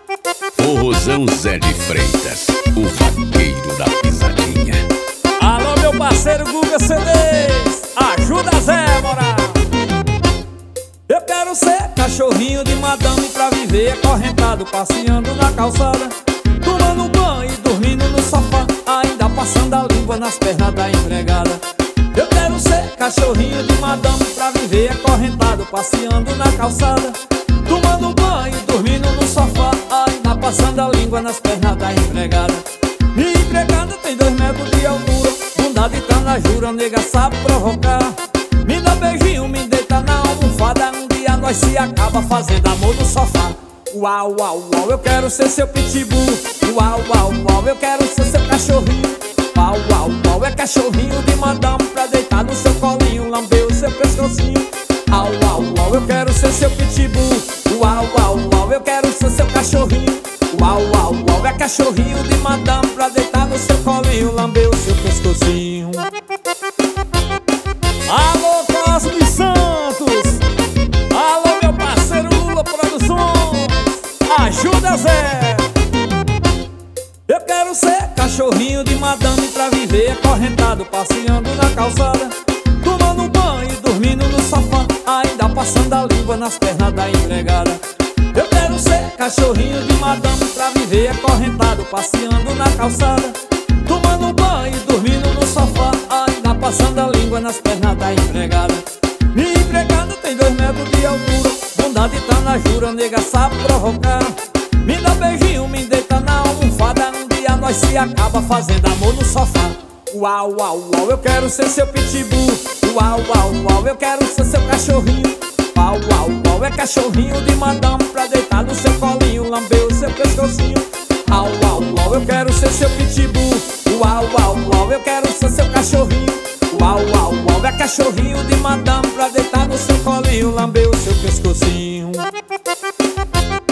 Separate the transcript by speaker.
Speaker 1: Forrozão Zé de Freitas, o vaqueiro da pisadinha.
Speaker 2: Alô, meu parceiro Guga CDs, ajuda Zé, moral. Eu quero ser cachorrinho de madame pra viver acorrentado, passeando na calçada, tomando banho e dormindo no sofá, ainda passando a língua nas pernas da empregada. Eu quero ser cachorrinho de madame pra viver acorrentado, passeando na calçada, tomando banho e dormindo no sofá, ainda passando a língua nas pernas da empregada. Minha empregada tem 2 metros de altura, bunda de tanajura, nega sabe provocar. Me dá beijinho, me deita na almofada, um dia nós se acaba fazendo amor no sofá. Uau, uau, uau, eu quero ser seu pitbull. Uau, uau, uau, eu quero ser seu cachorrinho. Uau, uau, uau, é cachorrinho de madame pra deitar no seu colinho, lamber o seu pescocinho. Uau, uau, uau, eu quero ser seu pitbull. Uau, uau, uau, eu quero ser seu cachorrinho. Uau, uau, uau, é cachorrinho de madame pra deitar no seu colinho, lamber o seu pescocinho. Alô, Cosme Santos! Alô, meu parceiro Lula Produções! Ajuda, Zé! Eu quero ser cachorrinho de madame pra viver acorrentado, passeando na calçada, tomando banho e dormindo no sofá, ainda passando a língua nas pernas da empregada. Eu quero ser cachorrinho de madame pra viver acorrentado, passeando na calçada, tomando banho e dormindo no sofá, ainda passando a língua nas pernas da empregada. Minha empregada tem 2 metros de altura, bunda de tanajura, nega sabe provocar. Me dá beijinho, me deita na almofada, um dia nós se acaba fazendo amor no sofá. Uau, uau, uau, eu quero ser seu pitbull. Uau, uau, uau, eu quero ser seu cachorrinho. Uau, uau, uau, é cachorrinho de madame pra deitar no seu colinho, lamber o seu pescocinho. Uau, uau, uau, eu quero ser seu pitbull. Uau, uau, uau, eu quero ser seu cachorrinho. Uau, uau, uau, é cachorrinho de madame pra deitar no seu colinho, lamber o seu pescocinho.